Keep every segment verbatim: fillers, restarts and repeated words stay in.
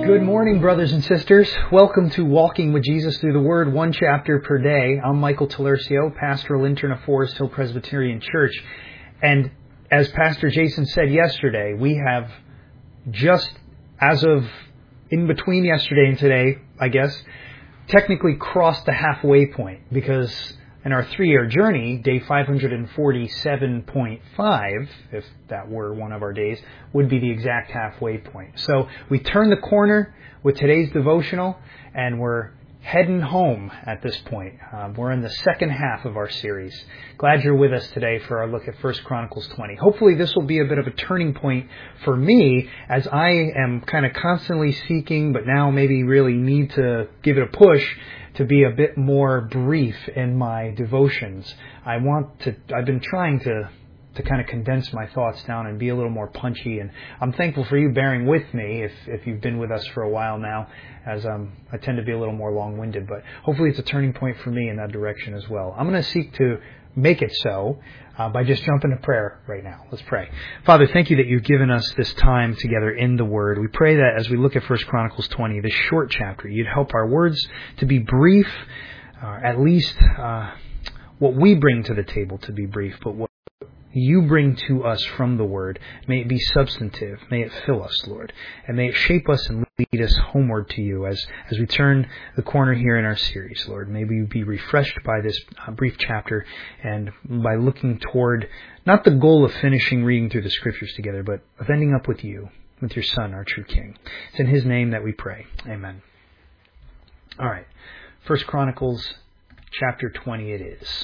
Good morning, brothers and sisters. Welcome to Walking with Jesus Through the Word, one chapter per day. I'm Michael Talercio, pastoral intern of Forest Hill Presbyterian Church. And as Pastor Jason said yesterday, we have just, as of in between yesterday and today, I guess, technically crossed the halfway point, because in our three-year journey, day five hundred forty-seven point five, if that were one of our days, would be the exact halfway point. So we turn the corner with today's devotional, and we're heading home at this point. Um, we're in the second half of our series. Glad you're with us today for our look at First Chronicles twenty. Hopefully this will be a bit of a turning point for me, as I am kind of constantly seeking, but now maybe really need to give it a push, to be a bit more brief in my devotions. I want to, I've been trying to, to kind of condense my thoughts down and be a little more punchy, and I'm thankful for you bearing with me if, if you've been with us for a while now, as um, I tend to be a little more long-winded, but hopefully it's a turning point for me in that direction as well. I'm going to seek to make it so uh, by just jumping to prayer right now. Let's pray. Father, thank you that you've given us this time together in the Word. We pray that as we look at First Chronicles twenty, this short chapter, you'd help our words to be brief, uh, at least uh, what we bring to the table to be brief, but what you bring to us from the Word, may it be substantive, may it fill us, Lord, and may it shape us and lead us homeward to you as, as we turn the corner here in our series, Lord. May we be refreshed by this uh, brief chapter, and by looking toward not the goal of finishing reading through the Scriptures together, but of ending up with you, with your Son, our true King. It's in His name that we pray. Amen. All right. First Chronicles chapter twenty it is.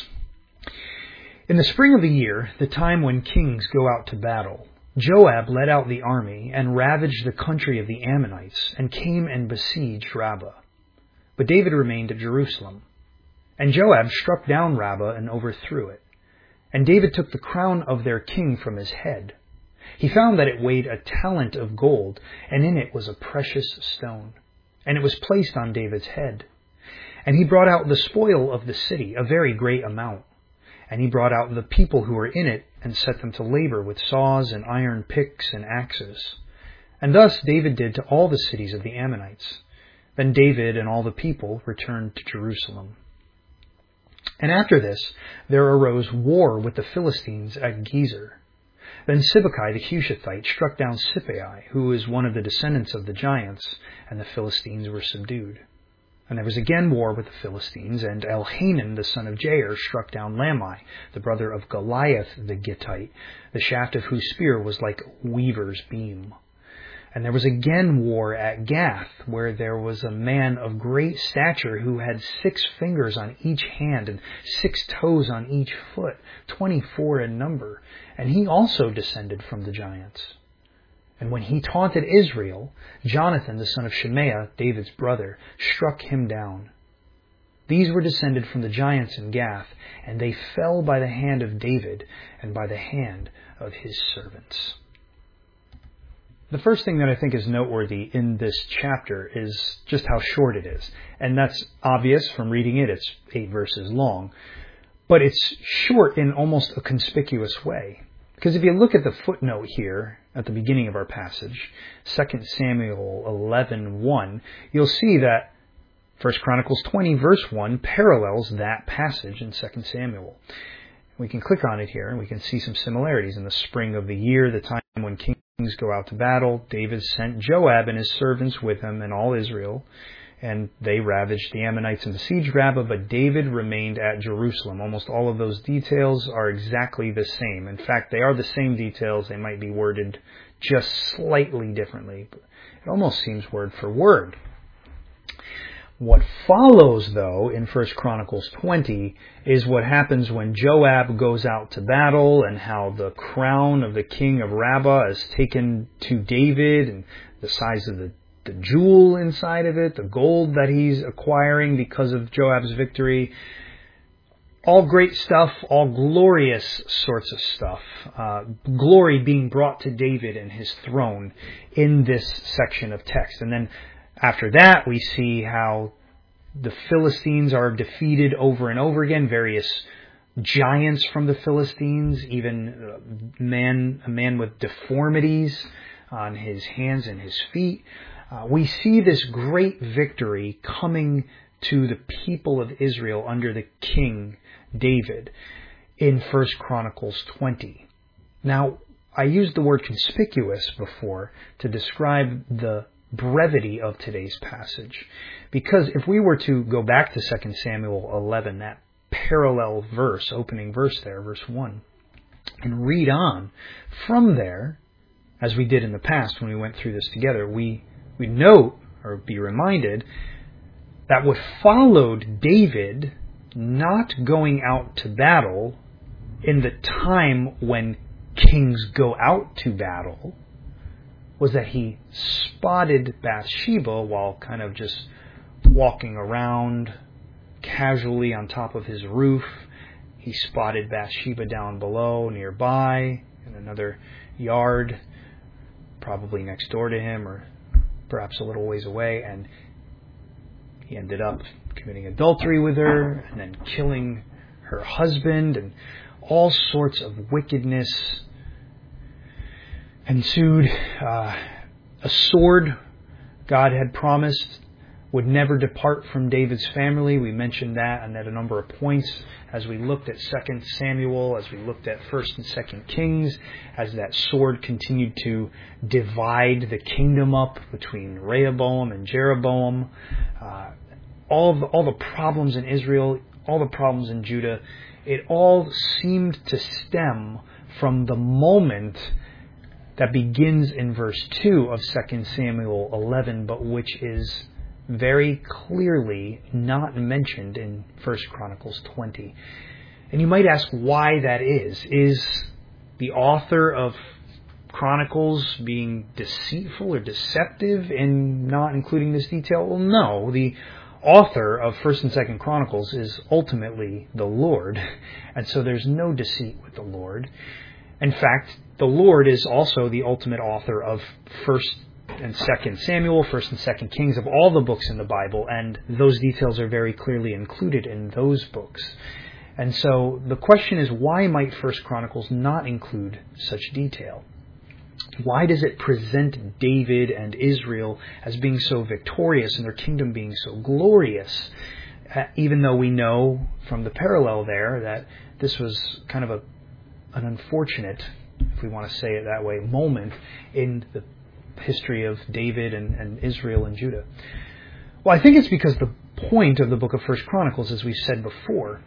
In the spring of the year, the time when kings go out to battle, Joab led out the army and ravaged the country of the Ammonites and came and besieged Rabbah. But David remained at Jerusalem. And Joab struck down Rabbah and overthrew it. And David took the crown of their king from his head. He found that it weighed a talent of gold, and in it was a precious stone. And it was placed on David's head. And he brought out the spoil of the city, a very great amount. And he brought out the people who were in it and set them to labor with saws and iron picks and axes. And thus David did to all the cities of the Ammonites. Then David and all the people returned to Jerusalem. And after this there arose war with the Philistines at Gezer. Then Sibbecai the Hushathite struck down Sippai, who was one of the descendants of the giants, and the Philistines were subdued. And there was again war with the Philistines, and Elhanan, the son of Jair, struck down Lamai, the brother of Goliath the Gittite, the shaft of whose spear was like a weaver's beam. And there was again war at Gath, where there was a man of great stature who had six fingers on each hand and six toes on each foot, twenty-four in number, and he also descended from the giants. And when he taunted Israel, Jonathan, the son of Shemaiah, David's brother, struck him down. These were descended from the giants in Gath, and they fell by the hand of David and by the hand of his servants. The first thing that I think is noteworthy in this chapter is just how short it is. And that's obvious from reading it. It's eight verses long. But it's short in almost a conspicuous way. Because if you look at the footnote here at the beginning of our passage, Second Samuel eleven one, you'll see that First Chronicles twenty verse one parallels that passage in Second Samuel. We can click on it here and we can see some similarities. In the spring of the year, the time when kings go out to battle, David sent Joab and his servants with him and all Israel, and they ravaged the Ammonites and besieged Rabbah, but David remained at Jerusalem. Almost all of those details are exactly the same. In fact, they are the same details. They might be worded just slightly differently. But it almost seems word for word. What follows, though, in First Chronicles twenty is what happens when Joab goes out to battle, and how the crown of the king of Rabbah is taken to David, and the size of the the jewel inside of it, the gold that he's acquiring because of Joab's victory. All great stuff, all glorious sorts of stuff. Uh, glory being brought to David and his throne in this section of text. And then after that, we see how the Philistines are defeated over and over again. Various giants from the Philistines, even man, a man with deformities on his hands and his feet. Uh, we see this great victory coming to the people of Israel under the king David in First Chronicles twenty. Now, I used the word conspicuous before to describe the brevity of today's passage, because if we were to go back to Second Samuel eleven, that parallel verse, opening verse there, verse one, and read on from there, as we did in the past when we went through this together, we, we note or be reminded that what followed David not going out to battle in the time when kings go out to battle was that he spotted Bathsheba while kind of just walking around casually on top of his roof. He spotted Bathsheba down below nearby in another yard, probably next door to him or perhaps a little ways away, and he ended up committing adultery with her and then killing her husband, and all sorts of wickedness ensued. Uh, a sword God had promised would never depart from David's family. We mentioned that and at a number of points as we looked at Second Samuel, as we looked at First and Second Kings, as that sword continued to divide the kingdom up between Rehoboam and Jeroboam. Uh, all the, all the problems in Israel, all the problems in Judah, it all seemed to stem from the moment that begins in verse two of Second Samuel eleven, but which is very clearly not mentioned in First Chronicles twenty. And you might ask why that is. Is the author of Chronicles being deceitful or deceptive in not including this detail? Well, no. The author of First and Second Chronicles is ultimately the Lord, and so there's no deceit with the Lord. In fact, the Lord is also the ultimate author of First and Second Samuel, First and Second Kings, of all the books in the Bible, and those details are very clearly included in those books. And so the question is, why might First Chronicles not include such detail? Why does it present David and Israel as being so victorious and their kingdom being so glorious, uh, even though we know from the parallel there that this was kind of a an unfortunate, if we want to say it that way, moment in the history of David and, and Israel and Judah? Well, I think it's because the point of the book of First Chronicles, as we've said before,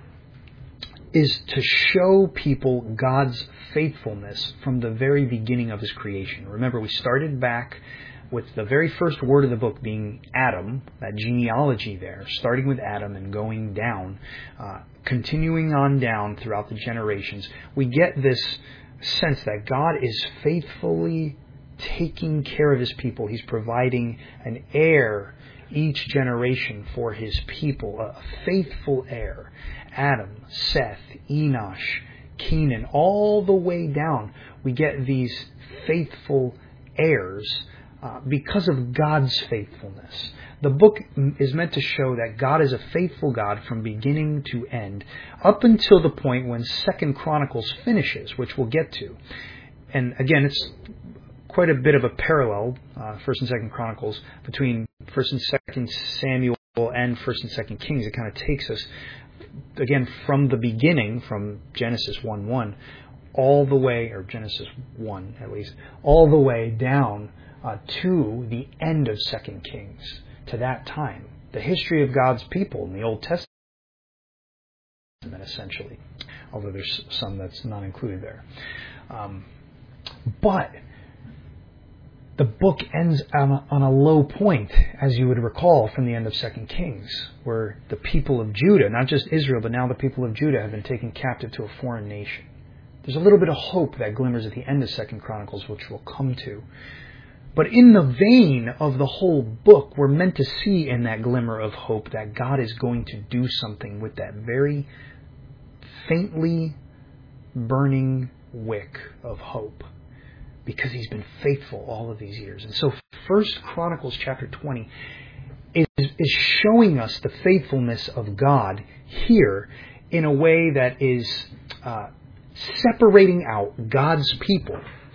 is to show people God's faithfulness from the very beginning of His creation. Remember, we started back with the very first word of the book being Adam, that genealogy there, starting with Adam and going down, uh, continuing on down throughout the generations. We get this sense that God is faithfully taking care of His people. He's providing an heir each generation for His people, a faithful heir. Adam, Seth, Enosh, Kenan, all the way down, we get these faithful heirs uh, because of God's faithfulness. The book is meant to show that God is a faithful God from beginning to end, up until the point when Second Chronicles finishes, which we'll get to. And again, it's quite a bit of a parallel, uh, First and Second Chronicles, between First and Second Samuel and First and Second Kings. It kind of takes us, again, from the beginning, from Genesis one one, all the way, or Genesis one at least, all the way down uh, to the end of Second Kings, to that time. The history of God's people in the Old Testament, essentially, although there's some that's not included there. Um, but the book ends on a, on a low point, as you would recall from the end of Second Kings, where the people of Judah, not just Israel, but now the people of Judah, have been taken captive to a foreign nation. There's a little bit of hope that glimmers at the end of Second Chronicles, which we'll come to. But in the vein of the whole book, we're meant to see in that glimmer of hope that God is going to do something with that very faintly burning wick of hope, because He's been faithful all of these years. And so First Chronicles chapter twenty is, is showing us the faithfulness of God here in a way that is uh, separating out God's people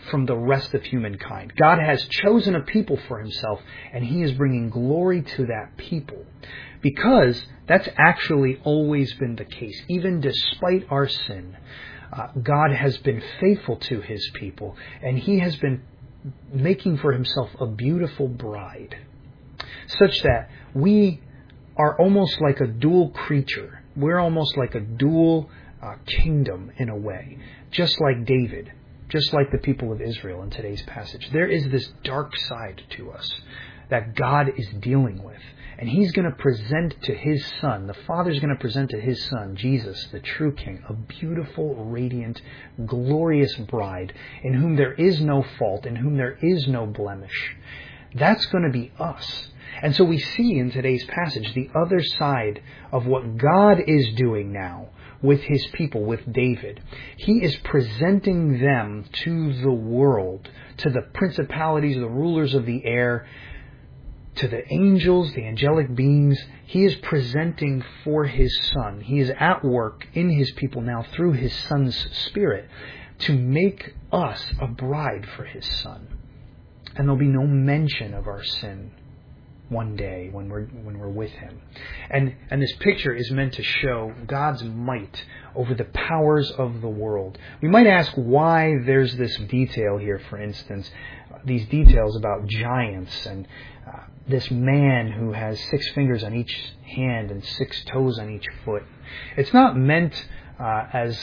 from the rest of humankind. God has chosen a people for himself, and he is bringing glory to that people. Because that's actually always been the case. Even despite our sin, uh, God has been faithful to his people, and he has been making for himself a beautiful bride, such that we are almost like a dual creature. We're almost like a dual uh, kingdom in a way, just like David, just like the people of Israel in today's passage. There is this dark side to us that God is dealing with. And he's going to present to his son, the Father's going to present to his son, Jesus, the true King, a beautiful, radiant, glorious bride in whom there is no fault, in whom there is no blemish. That's going to be us. And so we see in today's passage the other side of what God is doing now with his people, with David. He is presenting them to the world, to the principalities, the rulers of the air, to the angels, the angelic beings. He is presenting for his Son. He is at work in his people now through his Son's Spirit to make us a bride for his Son. And there'll be no mention of our sin one day when we're when we're with him. And and this picture is meant to show God's might over the powers of the world. We might ask why there's this detail here, for instance, these details about giants and uh, this man who has six fingers on each hand and six toes on each foot. It's not meant uh, as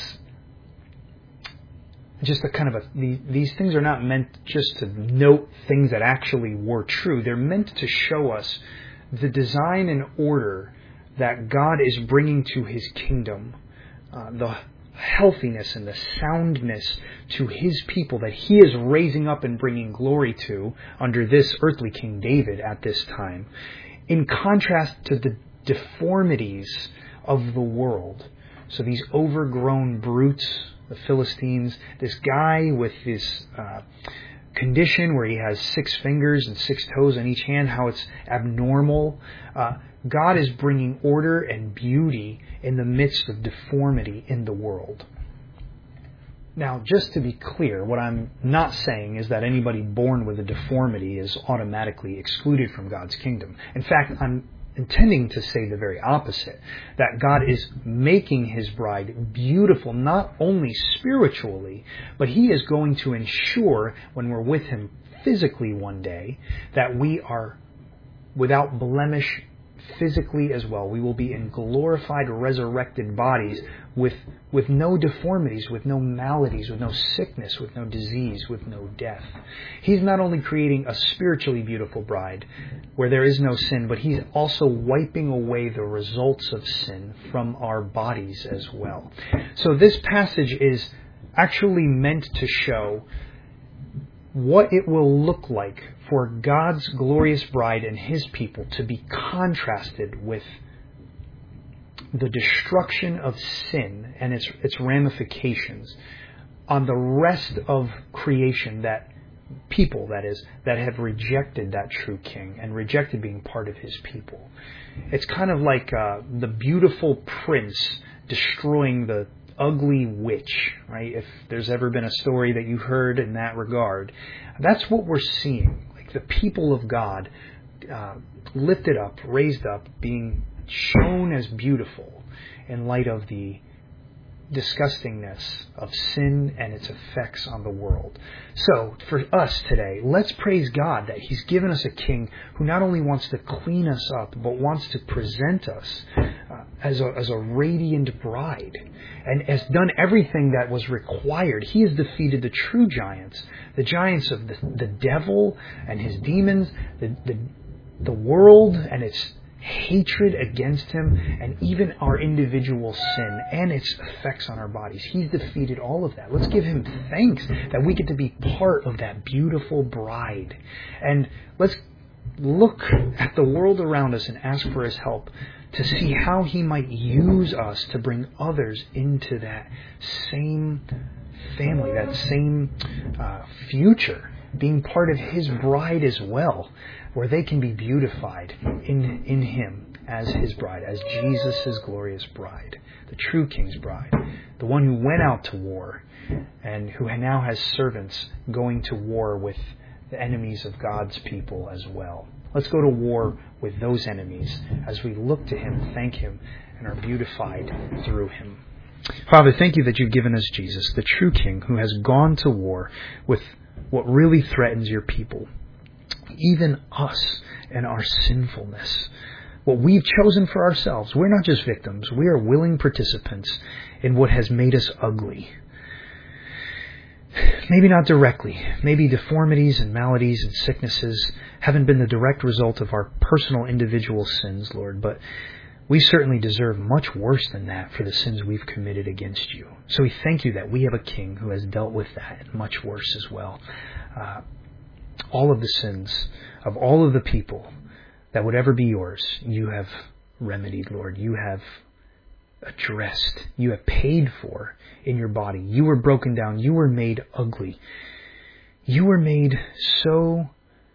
just a kind of a, the, these things are not meant just to note things that actually were true. They're meant to show us the design and order that God is bringing to his kingdom, uh, the healthiness and the soundness to his people that he is raising up and bringing glory to under this earthly King David at this time, in contrast to the deformities of the world. So these overgrown brutes, the Philistines, this guy with this uh, condition where he has six fingers and six toes on each hand, how it's abnormal. Uh, God is bringing order and beauty in the midst of deformity in the world. Now, just to be clear, what I'm not saying is that anybody born with a deformity is automatically excluded from God's kingdom. In fact, I'm intending to say the very opposite, that God is making his bride beautiful not only spiritually, but he is going to ensure when we're with him physically one day that we are without blemish physically as well. We will be in glorified, resurrected bodies with with no deformities, with no maladies, with no sickness, with no disease, with no death. He's not only creating a spiritually beautiful bride where there is no sin, but he's also wiping away the results of sin from our bodies as well. So this passage is actually meant to show what it will look like for God's glorious bride and his people to be contrasted with the destruction of sin and its its ramifications on the rest of creation, that people, that is, that have rejected that true King and rejected being part of his people. It's kind of like uh, the beautiful prince destroying the ugly witch, right? If there's ever been a story that you've heard in that regard, that's what we're seeing. Like the people of God uh, lifted up, raised up, being shown as beautiful in light of the disgustingness of sin and its effects on the world. So, for us today, let's praise God that he's given us a king who not only wants to clean us up, but wants to present us uh, as a, as a radiant bride, and has done everything that was required. He has defeated the true giants, the giants of the, the devil and his demons, the, the, the world and its hatred against him, and even our individual sin and its effects on our bodies. He's defeated all of that. Let's give him thanks that we get to be part of that beautiful bride. And let's look at the world around us and ask for his help to see how he might use us to bring others into that same family, that same uh, future being part of His bride as well, where they can be beautified in, in Him as His bride, as Jesus' glorious bride, the true King's bride, the one who went out to war and who now has servants going to war with the enemies of God's people as well. Let's go to war with those enemies as we look to Him, thank Him, and are beautified through Him. Father, thank You that You've given us Jesus, the true King, who has gone to war with what really threatens Your people, even us and our sinfulness. What we've chosen for ourselves. We're not just victims. We are willing participants in what has made us ugly. Maybe not directly. Maybe deformities and maladies and sicknesses haven't been the direct result of our personal individual sins, Lord, but we certainly deserve much worse than that for the sins we've committed against You. So we thank You that we have a King who has dealt with that and much worse as well. Uh, all of the sins of all of the people that would ever be Yours, You have remedied, Lord. You have addressed. You have paid for in Your body. You were broken down. You were made ugly. You were made so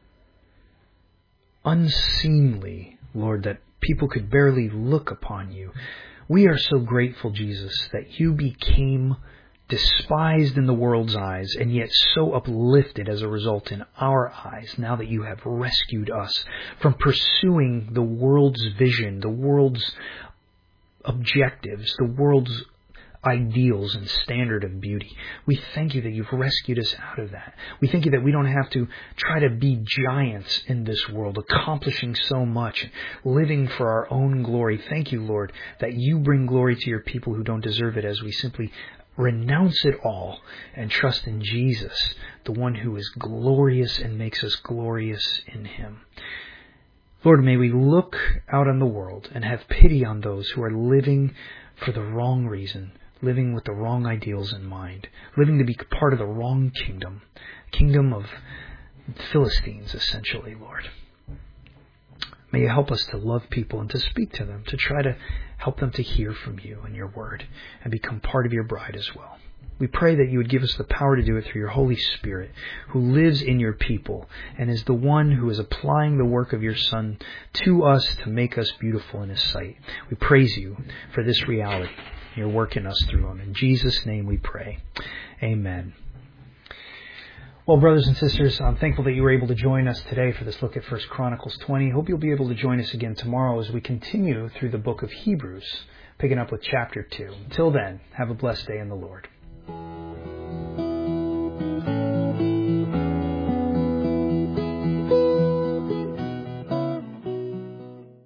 unseemly, Lord, that people could barely look upon You. We are so grateful, Jesus, that You became despised in the world's eyes, and yet so uplifted as a result in our eyes, now that You have rescued us from pursuing the world's vision, the world's objectives, the world's ideals and standard of beauty. We thank You that You've rescued us out of that. We thank You that we don't have to try to be giants in this world, accomplishing so much, living for our own glory. Thank You, Lord, that You bring glory to Your people who don't deserve it, as we simply renounce it all and trust in Jesus, the one who is glorious and makes us glorious in Him. Lord, may we look out on the world and have pity on those who are living for the wrong reason, living with the wrong ideals in mind, living to be part of the wrong kingdom, kingdom of Philistines, essentially, Lord. May You help us to love people and to speak to them, to try to help them to hear from You and Your word and become part of Your bride as well. We pray that You would give us the power to do it through Your Holy Spirit, who lives in Your people and is the one who is applying the work of Your Son to us to make us beautiful in His sight. We praise You for this reality, Your work in us through Him. In Jesus' name we pray. Amen. Well, brothers and sisters, I'm thankful that you were able to join us today for this look at First Chronicles twenty. Hope you'll be able to join us again tomorrow as we continue through the book of Hebrews, picking up with chapter two. Until then, have a blessed day in the Lord.